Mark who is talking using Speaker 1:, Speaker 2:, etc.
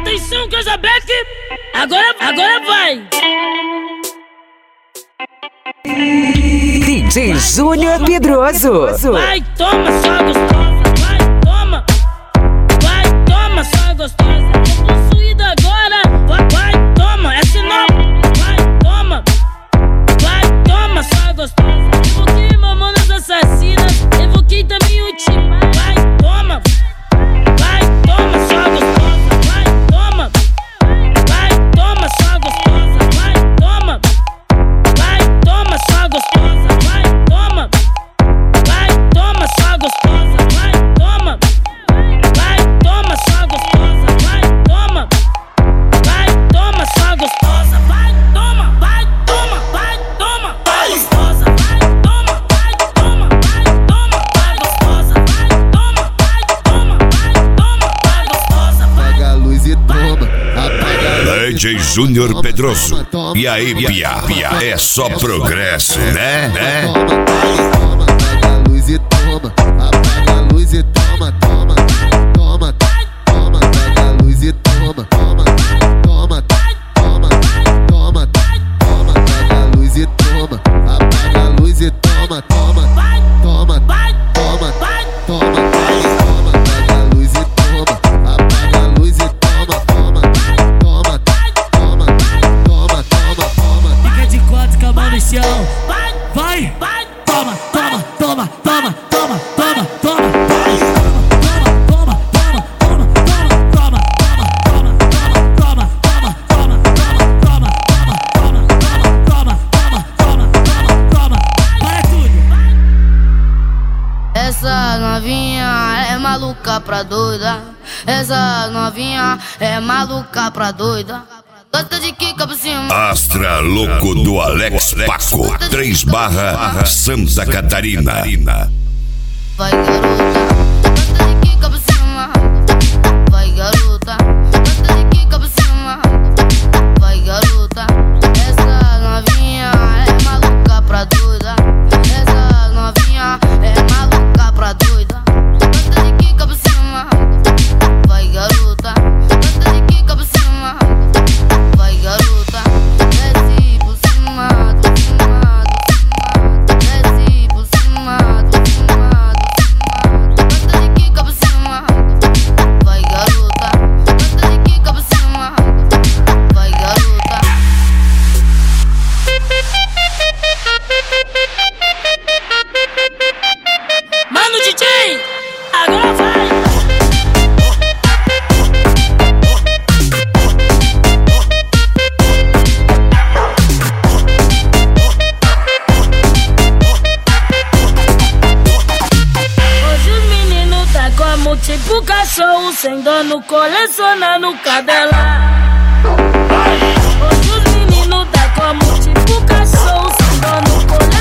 Speaker 1: Atenção, Casa Black, agora vai.
Speaker 2: DJ Júnior Pedroso.
Speaker 1: Vai, toma, só gostosa. Vai, toma, só gostosa. Tô possuída agora. Vai, toma, é sinal. Vai, toma, só gostosa. Evoquei mamonas assassinas, evoquei também o time. Vai, toma, só gostosa. Vai, toma, só gostosa. Vai, toma, só gostosa. Vai, toma, só gostosa. Vai, toma, só gostosa. Vai, toma, só gostosa. Vai, toma, gostosa. Vai, toma, gostosa. Vai, gostosa.
Speaker 3: Apaga a luz e toma, apaga a luz.
Speaker 4: DJ Júnior Pedroso. E aí, Pia, é só progresso, né?
Speaker 3: Toma, apaga a luz e toma, apaga a luz e toma, apaga a luz e toma, apaga a luz e toma, apaga a luz e toma, apaga a luz e toma, apaga a luz e toma,
Speaker 5: Fica de quatro com a mão no chão. Vai, toma.
Speaker 6: Essa novinha é maluca pra doida. Essa novinha é maluca pra doida. Gosta de quica por cima.
Speaker 4: Astra Louco do Alex Paco, 3/ Santa Catarina.
Speaker 6: Vai, garota, gosta de quica por cima. Vai, garota, gosta de quica por cima. Vai, garota, essa novinha é maluca pra doida. Essa novinha é maluca pra doida. Gosta de quica por cima. Vai, garota, gosta de quica por cima. Vai, garota, desce por cima, desce por cima, gosta de quica por cima. Vai, garota, gosta de quica por cima. Vai, garota.
Speaker 1: Mano, DJ, agora vai. Hoje os meninos tá como tipo cachorro sem dono, colecionando cadela. Hoje os meninos tá como tipo cachorro sem dono, colecionando